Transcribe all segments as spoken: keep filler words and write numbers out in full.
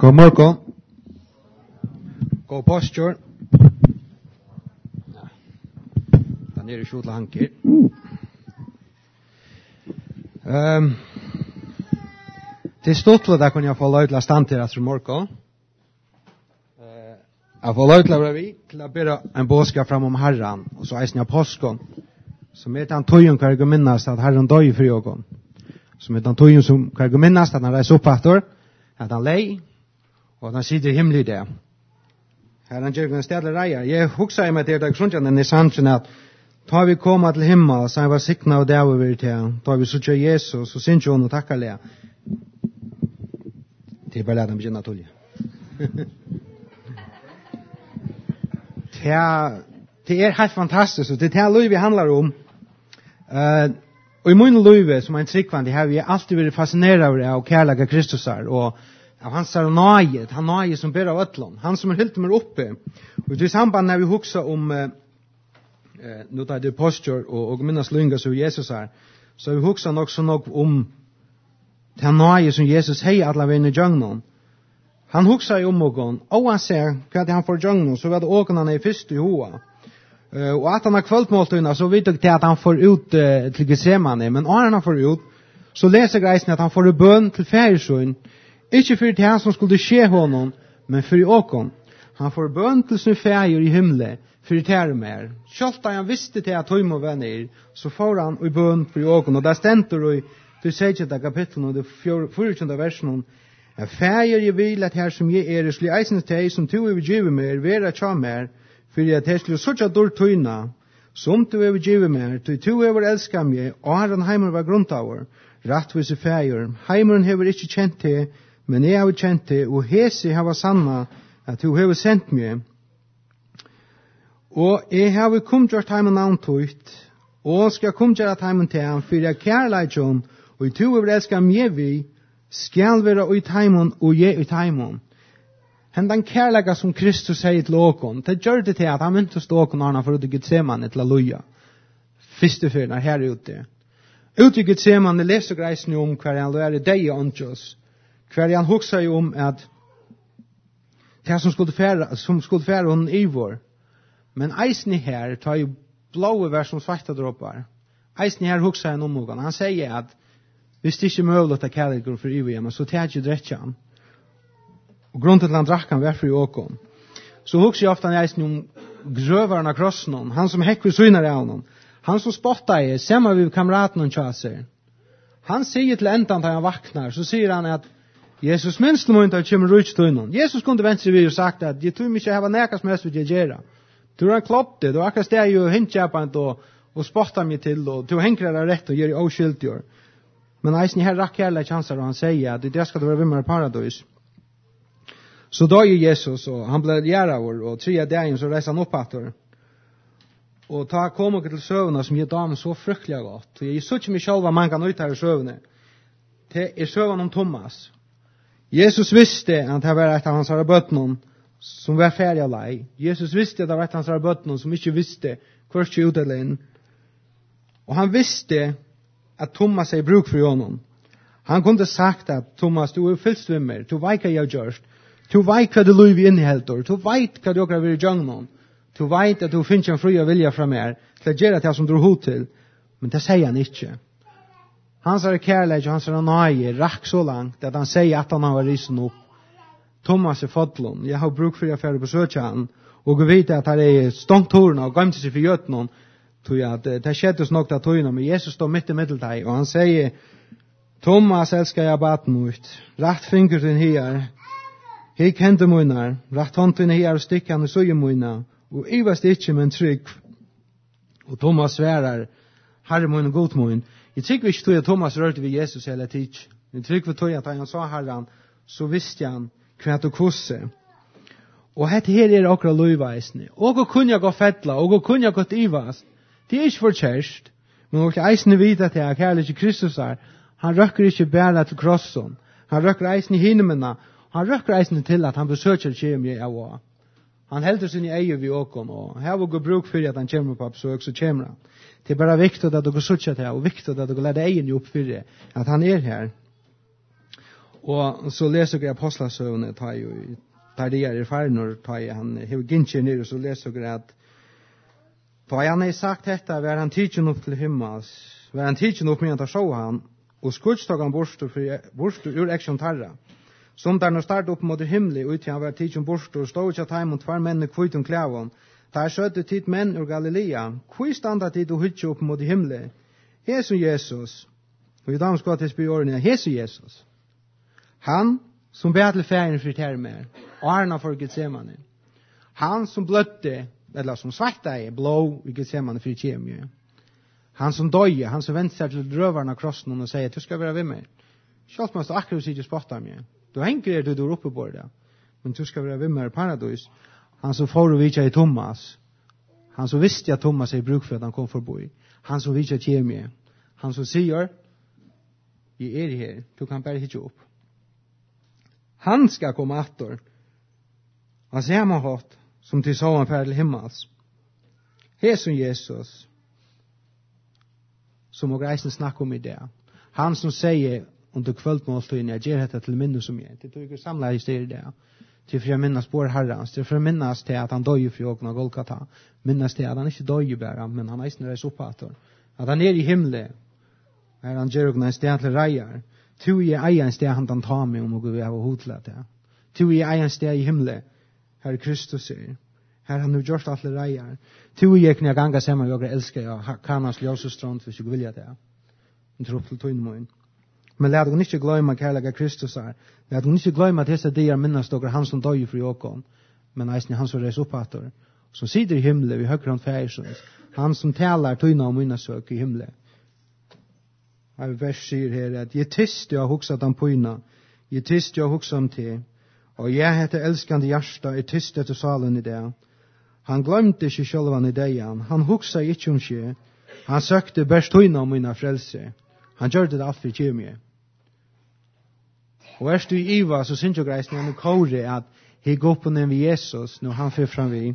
God morgon. God posture. Den er i skjutla hanker. Um, til Stottlet der kunne jeg få lov til å stand til etter morgon. Uh, jeg får lov til å være vi til å bære en bådskap fram om Herren, og så eisen jeg påskon, som er den tøyen hver jeg minnes at Herren døy for jorden. Som er den tøyen som hver jeg minnes at han reiser opp etter, at han lei, og at han sitter i himmelig det. Her han gjør en stedlig reier. Jeg husker meg til det grunnen i sannsyn at ta vi koma til himmel, så han var sikna og der over til, ta vi sutja Jesus, og synes jo hun og takkar le. Det er bare lær dem begynne tulje. Det er helt fantastisk, og det er det vi handler om. Uh, og i min løyve, som er en tryggvann, det har vi alltid vært fascineret av kærlega Kristus her, og av hans er nøye, han nøye som ber av øtlån, han som er helt mer oppe. Og i samband når vi hukser om uh, uh, nå tar det posture og, og minnes lunga som Jesus er, så vi hukser nok så nok om den nøye som Jesus hei alle veien i djøgnen. Han hukser jo om noen, og han ser hva det han får djøgnen, så var det åken han er først i hoa. Uh, og at han har kveldmåltøyna, så vet jeg at han får ut uh, til Gethsemane, men når han får ut, så leser greisen at han får bønn til færesøyn, ikke for det som skulle skje honom, men for i åkon. Han får bønn til sin fæger i himmelen, for det er mer. Selv da han visste til at høy må være ned, så får han i bønn for i åkon. Og der stender i det sekstende kapitlet, og det fireogtyvende versen, «Jeg fæger jeg vil at her som jeg er, slik eisens teg som to er givet mer, vera tja mer, for jeg til slik suttja dår tøyna, som to er givet mer, til to er elskar meg, og herren heimer var grunntauer, rattvise fæger, heimeren hever ikke kjent til, men jeg har kjent det, og hese har sanna at du har sendt meg. Og jeg har kommet heimen antøyt, og skal komme heimen til ham, for jeg kærleitjon, og i to er elskar meg vi, skal være ut heimen, og jeg ut heimen. Hendan kærleika som Kristus sier til åkon, det gjør det til at han mynte stå åkon, og han får ut i Gethsemane til Halleluja. Fyrste fyrna her ute. Ut i Gethsemane leser greisen om hver han lærer deg og åndjøs, hver han hugsa jo om at det som skulle fære, som skulle fære honom i vår. Men eisen her tar jo blåe vers som svarta droppar. Eisen her hugsa han om noen. Han sier at hvis det ikke er mulig å ta kærlighet for i vår, så tar ikke drekja han. Og grunnen til at han drakk han var for i åkon. Så hugsa jeg ofte han eisen om grøveren av krossen, han som hekker synar av honom. Han som spottar er, semmer vi kameraten og tjaser. Han sier til endan da han vaknar, så sier han at Jesus minst må inte kommer ruts till honom. Jesus kunde vänta sig vid och sagt att jag tror mig inte ha näka som helst vid jag göra. Du har kloppt det, du har akkurat steg ju hintjäpant och, och spottar mig till och du hänkrar det rätt och gör det oskyldigare. Men eisen här rack hela chanser och han säger att det ska det vara vimmare paradis. Så då är Jesus och han blev järavor och tre dagen så reser han upp efter. Och ta kommer till sövna som ger damen så frukliga gott. Och jag är så mycket mig själv vad man kan ut här i sövna. Det är sövna om Thomas. Jesus visste at det var et av hans herre bøttene som var ferdig av lei. Jesus visste at det var et av hans herre bøttene som ikke visste hvor ikke ut eller inn. Og han visste at Thomas er i bruk for honom. Han kunne sagt at Thomas, du er fyllsvimmer, du vet hva jeg har gjort, du vet hva det lov i innehelter, du vet hva du har vært i djøgnen, du vet at du finner en fri og vilja fra mer til å gjøre det som du har hod til. Men det sier han ikke. Hans er kærleik og hans er nøye rakk så langt at han sier at han har risen opp. Thomas er fodlån. Jeg har bruk for å fære på søkjaren og gå vite at han er stångtorene og gømte seg for gjøtene. At det skjedde nok til tøyene, men Jesus står midt i middelteg og han sier Thomas elsker jeg baten ut. Rett finger til her. Hik hente munner. Rett hånd til her og stikk han i søye munner. Og ivast ikke men trygg. Og Thomas sverer Herre mun og god mun. Jeg tykker ikke tog at Thomas rørte ved Jesus hele tid. Jeg tykker tog at han sa herren, så visste han hva det kosse. Og dette her er akkurat løyveisene. Og å kunne gå fettla, og å kunne gå ivast. Det er ikke for kjærst. Men å eisene vite til at kærlig Kristus er, han røkker ikke bare til krossen. Han røkker eisene i hinemene. Han røkker eisene til at han besøker kjemie av å. Han helter sin i eie ved åkken, og her var god bruk for at han kommer på besøk, så kommer han. Det er bare viktig at du går suttje til, og viktig at du går lade egen opp for det, at han er her. Og så leser jeg apostlasøvne, tar jo, tar det er i farnor, tar jeg, han hever ginsjer nere, så leser jeg at, da han har sagt dette, var han tidsen opp til himmels, var han tidsen opp med han til å han, og skudstog han borste, borste ur eksjon tarra. Som der når start opp mot himmelen, ut til han var tidsen borste, og stod ikke at han mot hver menn kvitt om klævån. Der skjøtte tid menn ur Galilea, hvor standa tid og hytje opp mot himmelen? Hesu Jesus, og i dag skal jeg spyrre årene, Hesu Jesus. Han som ber til ferien for ter mer, og arna for Getsemane. Han som bløtte, eller som svarta i blå i Getsemane for kjemie. Han som døye, han som venter til drøverne av krossen og sier, du skal være ved meg. Selv om du akkurat sier du spotter meg. Du henker er du der oppe på det, men du skal være ved meg i paradis. Han som får å vite i Thomas, han som visste at Thomas er i bruk for at han kom forbi. Han som vite kjemie. Han som sier, jeg er her, du kan bare hitte opp. Han skal komme etter, av samme hatt, som til sånn fer til himmels. Her som Jesus, som må reisen snakke om i det. Han som sier, under kveldmåltøyene, jeg gjør dette til minne som jeg. Det tog ikke samlet i stedet det. Til for jeg minnes på Herrens. Til for jeg minnes til at han døg for åkene av Golgata. Minnes til at han ikke døg bare, men han eisen reis opp etter. At han er i himmelen. Her han gjør åkene en sted til reier. Tu i eier en sted han kan ta med om å gå av og hodlet det. Tu i eier en sted i himmelen. Her Kristus er. Her han nu gjort alle reier. Tu i ekne jeg ganga sammen, jeg elsker jeg. Kanas ljøsestrand, hvis jeg vil det. En tro til tøynemåen. Men lad dere ikke glemme kærlega Kristus er. Lad dere ikke glemme at disse dier minnes dere han som døg for åkken. Men eisen han som reis opp etter. Som sitter i himmelen, vi høkker han færsens. Han som taler tøyne om minnesøk i himmelen. Her vers sier her at jeg tyst jeg hoksa den pøyna, jeg tyst jeg hoksa om til, og jeg heter elskande hjärsta, jeg tyst etter salen i det. Han glemte ikke sjølvan i det, han hoksa ikke om skje, han søkte best tøyna om mina frelse, han gjør det alt for kjemie. Og erst du i Iva, så synes jeg greisen han kåre at jeg går på den ved Jesus, når han fyr fram vi.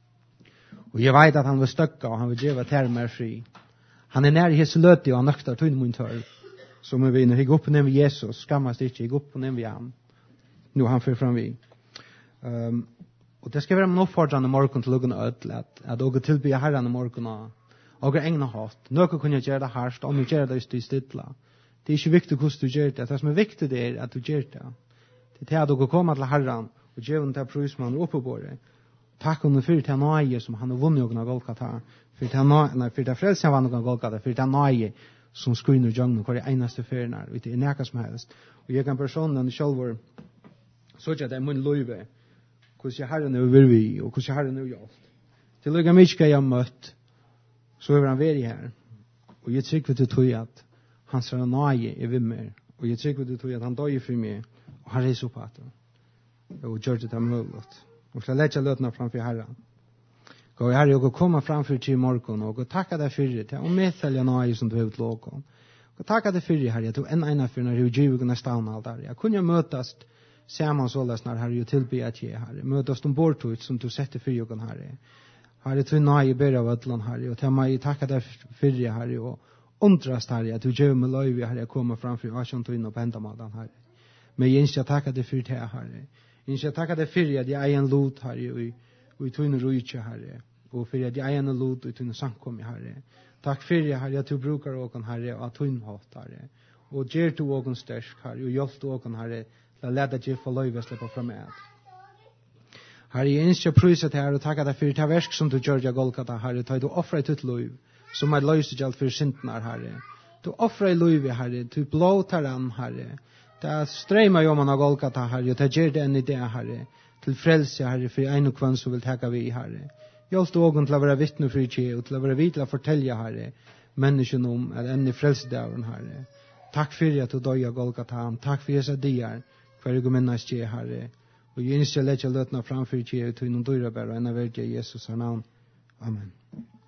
Og jeg vet at han vil støkka, og han vil gjøre ter mer fri. Han er nær i hese løte, og han nøkter tøyne mun tør. Som er vi, når jeg går på den ved Jesus, skammast ikke, jeg går på den ved ham. Nå han fyr fram vi. Um, og det skal være en oppfordrende morgen til lukken ødel, at, at dere tilbyr herren i morgen, og dere egnet hatt. Noe kunne gjøre det herst, om du gjør det i stidla. Det er ikke viktig hvordan du gjør det. Det som er viktig det er at du gjør det. Det er at dere kommer til herren, og gjør den til prøysmannen oppe på det. Takk om det fyrir til nøye som han har vunnet og Golgata. Fyrir til nøye, nei, fyrir til frelse han vunnet og Golgata. Fyrir til nøye som skryner jøgnen hver eneste ferien her. Det er nækka som helst. Og jeg kan personen selv så ikke at det er min løyve. Hvordan jeg herren er virvi, og hvordan jeg herren er gjort. Til lykke mye jeg har møtt, så er han veri her. Og jeg trykker til tog at han ser nøye er ved meg. Og jeg trykker til tog at han døy for meg, og han reiser opp at og gjør det til mulig. Og skal lette løtene framfor Herren. Og Herre, og komme framfor til morgen, og takke deg for det, og medfølge nøye som du har utlåket. Og takke deg for det, Herre, at du enn ene for når du giver nesten alt der. Jeg kunne møtes sammen så løsner, Herre, og tilby at jeg, Herre. Møtes de bortut som du setter for jorden, Herre. Herre, du nøye ber av ødelen, Herre, og til meg takke deg for det, Herre, og undrast, Herre, at du gjør med løyve, Herre, å komme framfor Asjontuin og Pendamadan, Herre. Men jeg ønsker takke deg for det, Herre. Jeg ønsker takke deg for at jeg er en lot, Herre, og i tøyne rujtje, Herre. Og for at jeg er en lot, og i tøyne samkommet, Herre. Takk for det, Herre, at du bruker åken, Herre, og at tøyne hatt, Herre. Og gjør du åken sterk, Herre, og hjelp du åken, Herre, la leda deg for løyve slippe frem med. Herre, jeg ønsker prøyse til Herre, og takke deg for det versk som du gjør, jeg Golgata, Herre, ta du offre ditt løyv, som er løyse gjeld for syndene, Herre. Du offre løyve, Herre, du blåter den, Herre. Det er strømmer jo man av Golgata, Herre, og det gjør det enn i det, Herre, til frelse, Herre, for en og kvann som vil takke vi, Herre. Hjelp du ågen til å være vittne for ikke, og til å være vidt til å fortelle, Herre, menneskene om, at enn i frelsedøren, Herre. Takk for at du døg av Golgata, takk for disse dier, hver jeg minnes til, Herre. Og jeg ønsker å lette løtene framfor ikke, og til noen dører bare, og enn av verden Jesus har navn. Amen.